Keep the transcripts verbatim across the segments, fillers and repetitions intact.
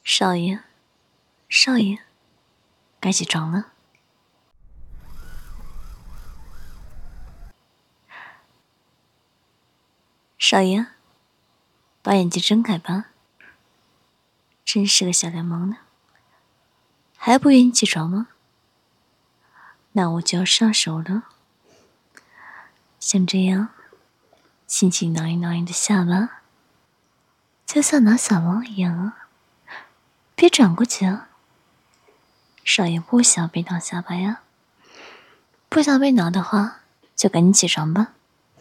少爷，少爷，该起床了。少爷，把眼睛睁开吧。真是个小流氓呢，还不愿意起床吗？那我就要上手了。像这样，轻轻挠一挠你的下巴，就像挠小猫一样啊。别转过去啊。少爷不想被挠下巴呀。不想被挠的话，就赶紧起床吧。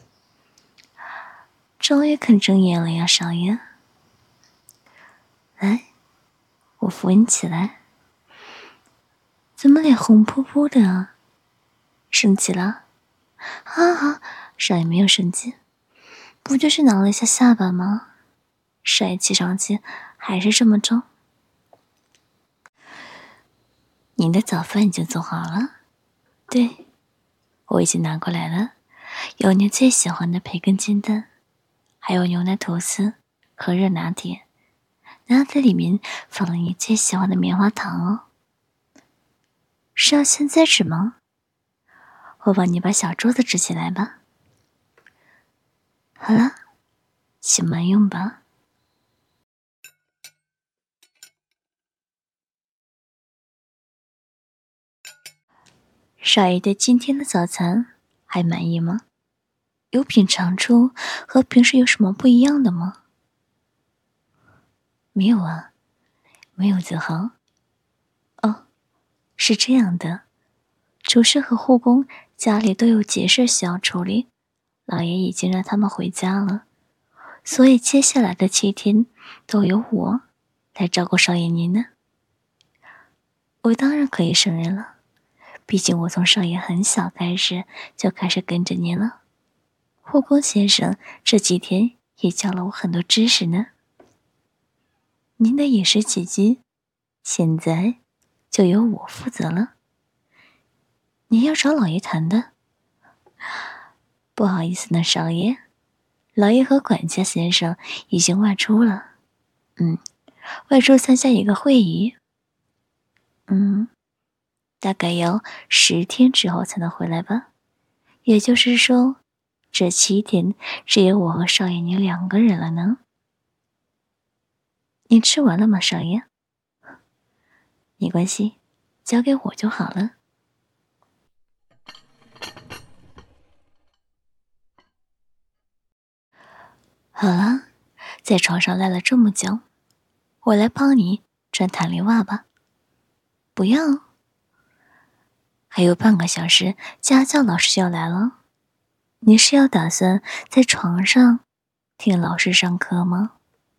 终于肯睁眼了呀，少爷。来，我扶你起来。怎么脸红扑扑的啊？生气了？啊啊！少爷没有生气，不就是挠了一下下巴吗？少爷气上气还是这么重。您的早饭已经做好了。对，我已经拿过来了，有您最喜欢的培根煎蛋，还有牛奶吐司和热拿铁。拿铁里面放了你最喜欢的棉花糖哦。是要现在吃吗？我帮你把小桌子支起来吧。好了，请慢用吧。少爷对今天的早餐还满意吗？有品尝出和平时有什么不一样的吗？没有啊，没有就好。哦，是这样的，厨师和护工家里都有急事需要处理，老爷已经让他们回家了，所以接下来的七天都由我来照顾少爷您呢。我当然可以胜任了，毕竟我从少爷很小开始就开始跟着您了。护工先生这几天也教了我很多知识呢。您的饮食起居现在就由我负责了。您要找老爷谈的？不好意思呢，少爷，老爷和管家先生已经外出了。嗯，外出参加一个会议。嗯，大概要十天之后才能回来吧。也就是说，这七天只有我和少爷您两个人了呢。你吃完了吗，少爷？没关系，交给我就好了。好了，在床上赖了这么久，我来帮你穿弹力袜吧。不要，还有半个小时，家教老师就要来了。你是要打算在床上听老师上课吗？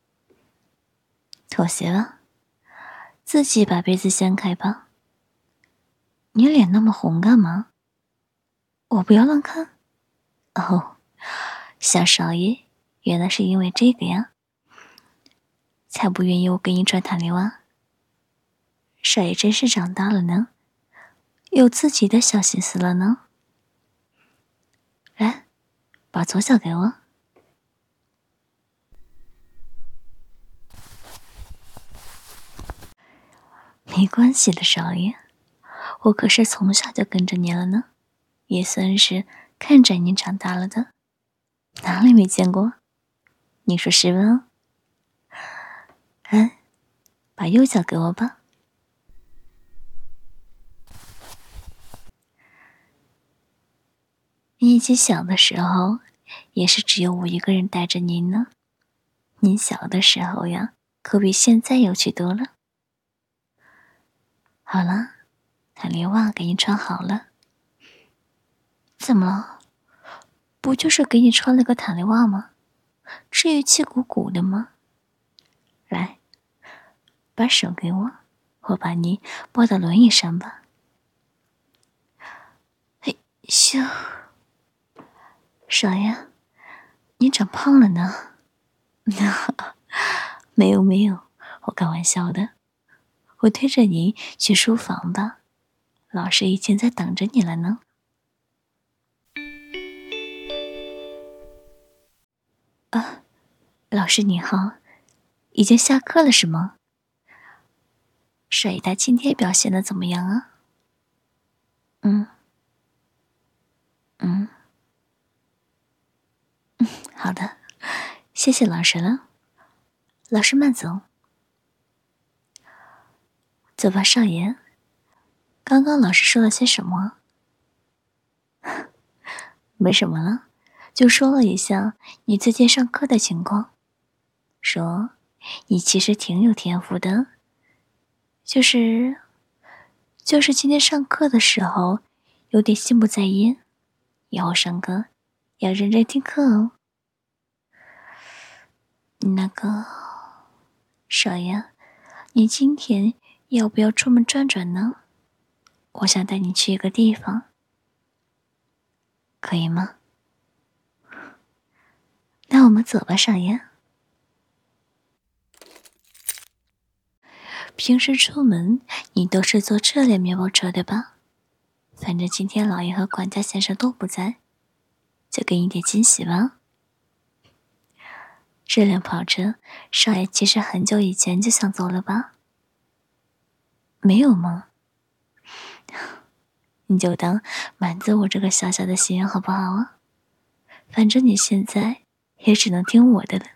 妥协了，自己把被子掀开吧。你脸那么红干嘛？我不要乱看。哦，小少爷，原来是因为这个呀，才不愿意我给你穿弹力袜。少爷真是长大了呢，有自己的小心思了呢。来，把左脚给我。没关系的，少爷，我可是从小就跟着您了呢，也算是看着您长大了的，哪里没见过？你说是吧？来，把右脚给我吧。你以前小的时候，也是只有我一个人带着您呢。您小的时候呀，可比现在有趣多了。好了，弹力袜给你穿好了。怎么了？不就是给你穿了个弹力袜吗？至于气鼓鼓的吗？来，把手给我，我把你抱到轮椅上吧。嘿咻，少爷，你长胖了呢。没有没有，我开玩笑的。我推着你去书房吧，老师已经在等着你了呢。啊，老师你好，已经下课了是吗？ 少爷他今天表现的怎么样啊？嗯嗯嗯，好的，谢谢老师了。老师慢走。走吧，少爷。刚刚老师说了些什么？没什么了，就说了一下你最近上课的情况，说你其实挺有天赋的，就是就是今天上课的时候有点心不在焉，以后上课要认真听课哦。那个少爷，你今天要不要出门转转呢？我想带你去一个地方，可以吗？那我们走吧，少爷。平时出门你都是坐这辆面包车对吧？反正今天老爷和管家先生都不在，就给你点惊喜吧。这辆跑车，少爷其实很久以前就想坐了吧？没有吗？你就当满足我这个小小的心愿好不好啊？反正你现在也只能听我的了。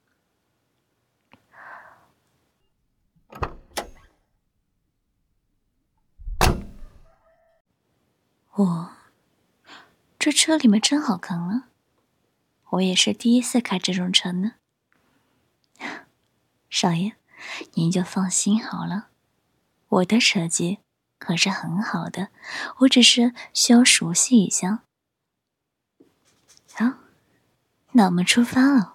我这车里面真好看啊！我也是第一次开这种车呢。少爷，您就放心好了，我的车技可是很好的，我只是需要熟悉一下。好，那我们出发了。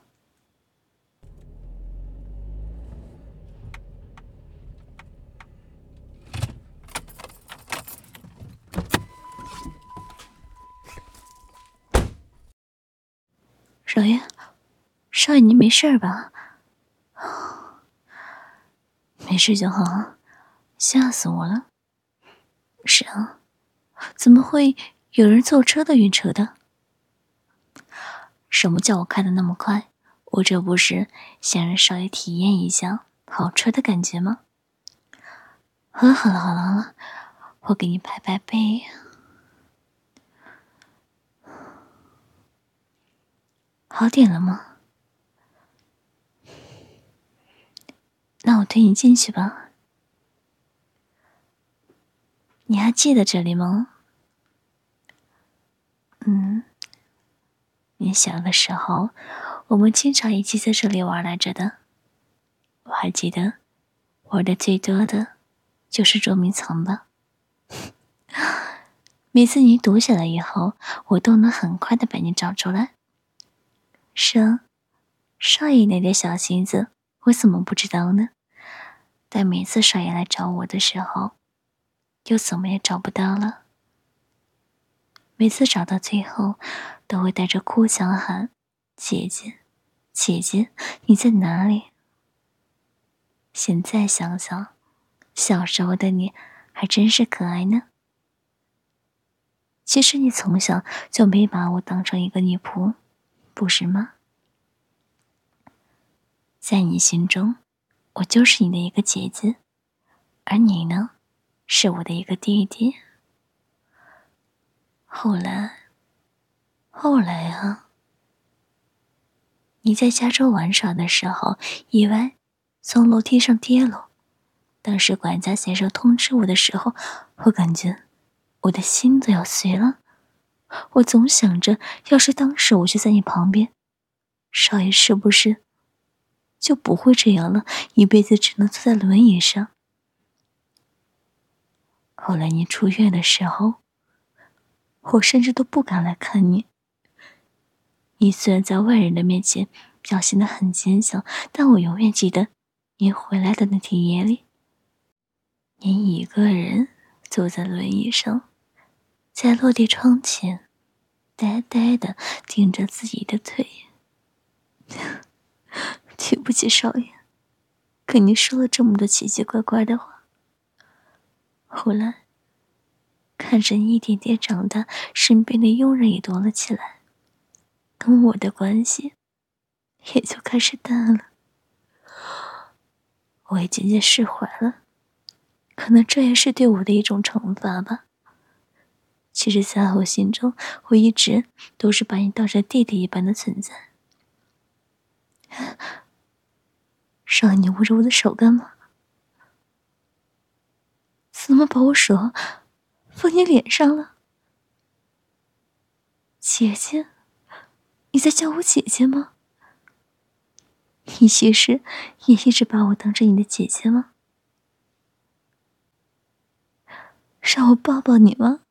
少爷，少爷，您没事吧？没事就好，吓死我了。是啊，怎么会有人坐车的晕车的？什么叫我开的那么快？我这不是想让少爷体验一下跑车的感觉吗？好了好了好了好了，我给你拍拍背。好点了吗？那我推你进去吧。你还记得这里吗？嗯，你小的时候，我们经常一起在这里玩来着的。我还记得，玩的最多的就是捉迷藏吧。每次你躲起来以后，我都能很快的把你找出来。是啊，少爷那点小心思，我怎么不知道呢？但每次少爷来找我的时候，又怎么也找不到了。每次找到最后，都会带着哭腔喊：“姐姐，姐姐，你在哪里？”现在想想，小时候的你还真是可爱呢。其实你从小就没把我当成一个女仆，不是吗？在你心中，我就是你的一个姐姐，而你呢，是我的一个弟弟。后来，后来啊，你在加州玩耍的时候，意外从楼梯上跌落。当时管家先生通知我的时候，我感觉我的心都要碎了。我总想着，要是当时我就在你旁边，少爷是不是就不会这样了，一辈子只能坐在轮椅上。后来你出院的时候，我甚至都不敢来看你。你虽然在外人的面前表现得很坚强，但我永远记得你回来的那天夜里，你一个人坐在轮椅上，在落地窗前呆呆地盯着自己的腿。对不起，少爷，跟你说了这么多奇奇怪怪的话。后来看着你一点点长大，身边的佣人也多了起来，跟我的关系也就开始淡了。我也渐渐释怀了。 可能这也是对我的一种惩罚吧。其实在我心中，我一直都是把你当成弟弟一般的存在。少爷，你握着我的手干嘛？怎么把我手放你脸上了？姐姐，你在叫我姐姐吗？你其实也一直把我当成你的姐姐吗？让我抱抱你吗？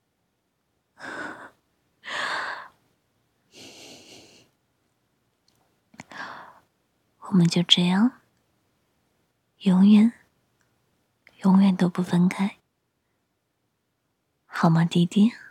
我们就这样，永远，永远都不分开，好吗，弟弟？